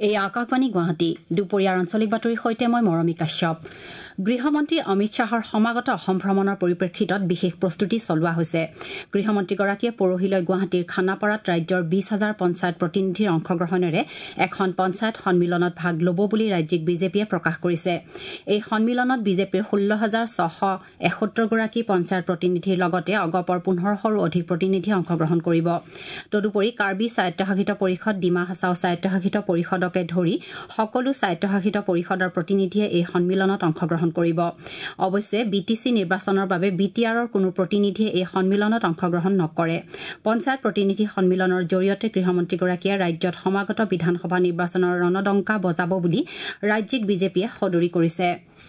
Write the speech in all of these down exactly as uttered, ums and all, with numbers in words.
এই আকাশবাণী গুৱাহাটী দুপৰীয়াৰ আঞ্চলিক বাতৰিৰ সৈতে মই মৰমী কাশ্যপ। গৃহমন্ত্ৰী অমিত শ্বাহৰ সমাগত অসম ভ্ৰমণৰ পৰিপ্ৰেক্ষিতত বিশেষ প্ৰস্তুতি চলোৱা হৈছে। গৃহমন্ত্ৰীগৰাকীয়ে পৰহিলৈ গুৱাহাটীৰ খানাপাৰাত ৰাজ্যৰ বিশ হাজাৰ পঞ্চায়ত প্ৰতিনিধিৰ অংশগ্ৰহণেৰে এখন পঞ্চায়ত সন্মিলনত ভাগ ল'ব বুলি ৰাজ্যিক বিজেপিয়ে প্ৰকাশ কৰিছে। এই সন্মিলনত বিজেপিৰ ষোল্ল হাজাৰ ছশ এসত্তৰগৰাকী পঞ্চায়ত প্ৰতিনিধিৰ লগতে অগপৰ পোন্ধৰশৰো অধিক প্ৰতিনিধিয়ে অংশগ্ৰহণ কৰিব। তদুপৰি কাৰ্বি স্বায়ত্তশাসিত পৰিষদ, ডিমা হাছাও স্বায়ত্তশাসিত পৰিষদকে ধৰি সকলো স্বায়ত্তশাসিত পৰিষদৰ প্ৰতিনিধিয়ে এই সন্মিলনত অংশগ্ৰহণ কৰিব। অৱশ্যে বি টি চি নিৰ্বাচনৰ বাবে বি টি আৰৰ কোনো প্ৰতিনিধিয়ে এই সন্মিলনত অংশগ্ৰহণ নকৰে। পঞ্চায়ত প্ৰতিনিধি সন্মিলনৰ জৰিয়তে গৃহমন্ত্ৰীগৰাকীয়ে ৰাজ্যত সমাগত বিধানসভা নিৰ্বাচনৰ ৰণডংকা বজাব বুলি ৰাজ্যিক বিজেপিয়ে সদৰি কৰিছে।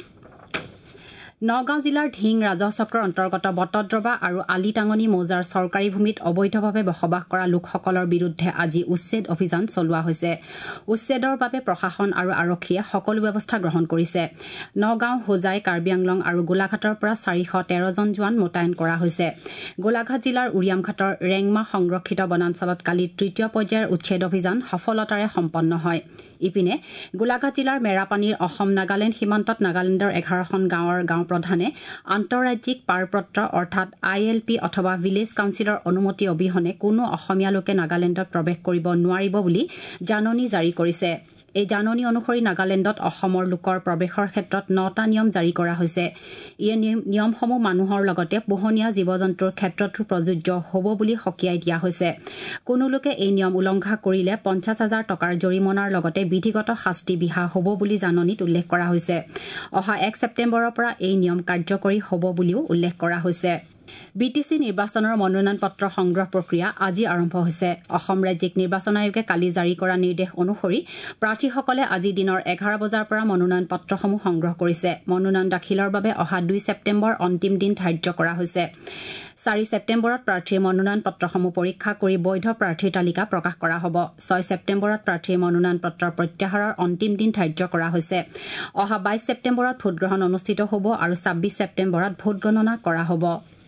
নগাঁও জিলাৰ ঢিং ৰাজহ চক্ৰৰ অন্তৰ্গত বটদ্ৰৱা আৰু আলিটাঙনি মৌজাৰ চৰকাৰী ভূমিত অবৈধভাৱে বসবাস কৰা লোকসকলৰ বিৰুদ্ধে আজি উচ্ছেদ অভিযান চলোৱা হৈছে। উচ্ছেদৰ বাবে প্ৰশাসন আৰু আৰক্ষীয়ে সকলো ব্যৱস্থা গ্ৰহণ কৰিছে। নগাঁও, হোজাই, কাৰ্বি আংলং আৰু গোলাঘাটৰ পৰা চাৰিশ তেৰজন জোৱান মোতায়েন কৰা হৈছে। গোলাঘাট জিলাৰ উৰিয়ামঘাটৰ ৰেংমা সংৰক্ষিত বনাঞ্চলত কালি তৃতীয় পৰ্যায়ৰ উচ্ছেদ অভিযান সফলতাৰে সম্পন্ন হয়। ইপিনে গোলাঘাট জিলাৰ মেৰাপানীৰ অসম নাগালেণ্ড সীমান্তত নাগালেণ্ডৰ এঘাৰখন গাঁৱৰ গাঁও প্ৰধানে আন্তঃৰাজ্যিক পাৰপত্ৰ অৰ্থাৎ আই এল পি অথবা ভিলেজ কাউন্সিলৰ অনুমতি অবিহনে কোনো অসমীয়া লোকে নাগালেণ্ডত প্ৰৱেশ কৰিব নোৱাৰিব বুলি জাননী জাৰি কৰিছে। এই জাননী অনুসৰি নাগালেণ্ডত অসমৰ লোকৰ প্ৰৱেশৰ ক্ষেত্ৰত নটা নিয়ম জাৰি কৰা হৈছে। এই নিয়মসমূহ মানুহৰ লগতে পোহনীয়া জীৱ জন্তুৰ ক্ষেত্ৰতো প্ৰযোজ্য হ'ব বুলি সকীয়াই দিয়া হৈছে। কোনো লোকে এই নিয়ম উলংঘা কৰিলে পঞ্চাছ হাজাৰ টকাৰ জৰিমনাৰ লগতে বিধিগত শাস্তি বিহা হ'ব বুলি জাননীত উল্লেখ কৰা হৈছে। অহা এক ছেপ্টেম্বৰৰ পৰা এই নিয়ম কাৰ্যকৰী হ'ব বুলিও উল্লেখ কৰা হৈছে। বি টি চি নিৰ্বাচনৰ মনোনয়ন পত্ৰ সংগ্ৰহ প্ৰক্ৰিয়া আজি আৰম্ভ হৈছে। অসম ৰাজ্যিক নিৰ্বাচন আয়োগে কালি জাৰি কৰা নিৰ্দেশ অনুসৰি প্ৰাৰ্থীসকলে আজি দিনৰ এঘাৰ বজাৰ পৰা মনোনয়ন পত্ৰসমূহ সংগ্ৰহ কৰিছে। মনোনয়ন দাখিলৰ বাবে অহা দুই ছেপ্টেম্বৰ অন্তিম দিন ধাৰ্য কৰা হৈছে। চাৰি ছেপ্টেম্বৰত প্ৰাৰ্থীৰ মনোনয়ন পত্ৰসমূহ পৰীক্ষা কৰি বৈধ প্ৰাৰ্থীৰ তালিকা প্ৰকাশ কৰা হ'ব। ছয় ছেপ্টেম্বৰত প্ৰাৰ্থীৰ মনোনয়ন পত্ৰ প্ৰত্যাহাৰৰ অন্তিম দিন ধাৰ্য কৰা হৈছে। অহা বাইছ ছেপ্টেম্বৰত ভোটগ্ৰহণ অনুষ্ঠিত হ'ব আৰু ছাব্বিছ ছেপ্টেম্বৰত ভোট গণনা কৰা হ'ব।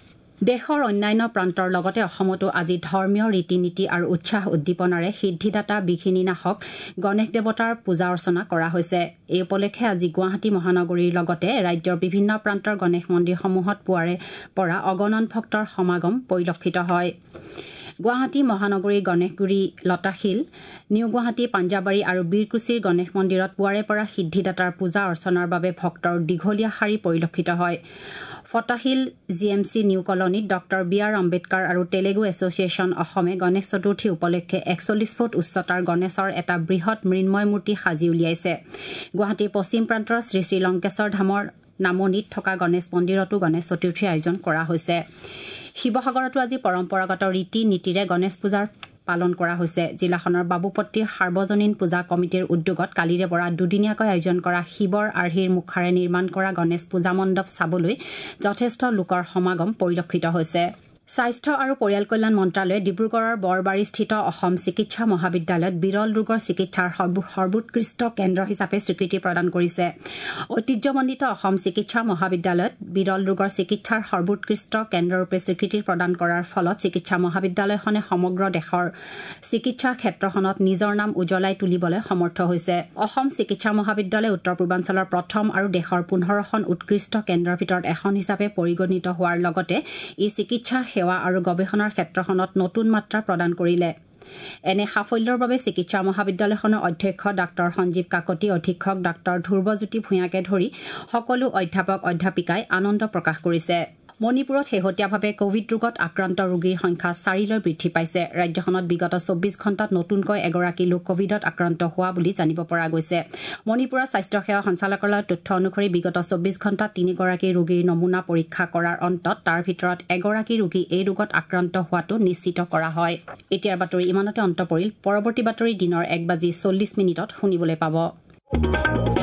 দেশৰ অন্যান্য প্ৰান্তৰ লগতে অসমতো আজি ধৰ্মীয় ৰীতি নীতি আৰু উৎসাহ উদ্দীপনাৰে সিদ্ধিদাতা বিঘিনিনাশক গণেশ দেৱতাৰ পূজা অৰ্চনা কৰা হৈছে। এই উপলক্ষে আজি গুৱাহাটী মহানগৰীৰ লগতে ৰাজ্যৰ বিভিন্ন প্ৰান্তৰ গণেশ মন্দিৰসমূহত পুৱাৰে পৰা অগণন ভক্তৰ সমাগম পৰিলক্ষিত হয়। গুৱাহাটী মহানগৰীৰ গণেশগুৰি, লতাশিল, নিউ গুৱাহাটী, পাঞ্জাবাৰী আৰু বীৰকুছিৰ গণেশ মন্দিৰত পুৱাৰে পৰা সিদ্ধিদাতাৰ পূজা অৰ্চনাৰ বাবে ভক্তৰ দীঘলীয়া শাৰী পৰিলক্ষিত হয়। Fatasil G M C new কলনীত ডক্টৰ বি আৰ আম্বেদকাৰ আৰু তেলেগু এছ'চিয়েশ্যন অসমে গণেশ চতুৰ্থী উপলক্ষে একচল্লিছ ফুট উচ্চতাৰ গণেশৰ এটা বৃহৎ মৃন্ময় মূৰ্তি সাজি উলিয়াইছে। গুৱাহাটীৰ পশ্চিম প্ৰান্তৰ শ্ৰী শ্ৰী লংকেশ্বৰ ধামৰ নামনিত থকা গণেশ মন্দিৰতো গণেশ চতুৰ্থীৰ আয়োজন কৰা হৈছে। শিৱসাগৰতো আজি পৰম্পৰাগত ৰীতি নীতিৰে গণেশ পূজাৰ পালন কৰা হৈছে। জিলাখনৰ বাবুপট্টিৰ সাৰ্বজনীন পূজা কমিটিৰ উদ্যোগত কালিৰে পৰা দুদিনীয়াকৈ আয়োজন কৰা শিৱৰ আৰ্হিৰ মুখাৰে নিৰ্মাণ কৰা গণেশ পূজা মণ্ডপ চাবলৈ যথেষ্ট লোকৰ সমাগম পৰিলক্ষিত হৈছে। স্বাস্থ্য আৰু পৰিয়াল কল্যাণ মন্ত্ৰালয়ে ডিব্ৰুগড়ৰ বৰবাৰীস্থিত অসম চিকিৎসা মহাবিদ্যালয়ত বিৰল ৰোগৰ চিকিৎসাৰ সৰ্বোৎকৃষ্ট কেন্দ্ৰ হিচাপে স্বীকৃতি প্ৰদান কৰিছে। ঐতিহ্যমণ্ডিত অসম চিকিৎসা মহাবিদ্যালয়ত বিৰল ৰোগৰ চিকিৎসাৰ সৰ্বোৎকৃষ্ট কেন্দ্ৰৰূপে স্বীকৃতি প্ৰদান কৰাৰ ফলত চিকিৎসা মহাবিদ্যালয়খনে সমগ্ৰ দেশৰ চিকিৎসা ক্ষেত্ৰখনত নিজৰ নাম উজ্বলাই তুলিবলৈ সমৰ্থ হৈছে। অসম চিকিৎসা মহাবিদ্যালয় উত্তৰ পূৰ্বাঞ্চলৰ প্ৰথম আৰু দেশৰ পোন্ধৰখন উৎকৃষ্ট কেন্দ্ৰৰ ভিতৰত এখন হিচাপে পৰিগণিত হোৱাৰ লগতে ই চিকিৎসা সেৱা আৰু গৱেষণাৰ ক্ষেত্ৰখনত নতুন মাত্ৰা প্ৰদান কৰিলে। এনে সাফল্যৰ বাবে চিকিৎসা মহাবিদ্যালয়খনৰ অধ্যক্ষ ডাঃ সঞ্জীৱ কাকতি, অধীক্ষক ডাঃ ধ্ৰুৱজ্যোতি ভূঞাকে ধৰি সকলো অধ্যাপক অধ্যাপিকাই আনন্দ প্ৰকাশ কৰিছে। মণিপুৰত শেহতীয়াভাৱে কভিড ৰোগত আক্ৰান্ত ৰোগীৰ সংখ্যা চাৰিলৈ বৃদ্ধি পাইছে। ৰাজ্যখনত বিগত চৌব্বিছ ঘণ্টাত নতুনকৈ এগৰাকী লোক কভিডত আক্ৰান্ত হোৱা বুলি জানিব পৰা গৈছে। মণিপুৰৰ স্বাস্থ্য সেৱা সঞ্চালকালয়ৰ তথ্য অনুসৰি বিগত চৌব্বিছ ঘণ্টাত তিনিগৰাকী ৰোগীৰ নমুনা পৰীক্ষা কৰাৰ অন্তত তাৰ ভিতৰত এগৰাকী ৰোগী এই ৰোগত আক্ৰান্ত হোৱাটো নিশ্চিত কৰা হয়। এতিয়াৰ বাতৰি ইমানতে অন্ত পৰিল। পৰৱৰ্তী বাতৰি দিনৰ এক বাজি চল্লিছ মিনিটত শুনিবলৈ পাব।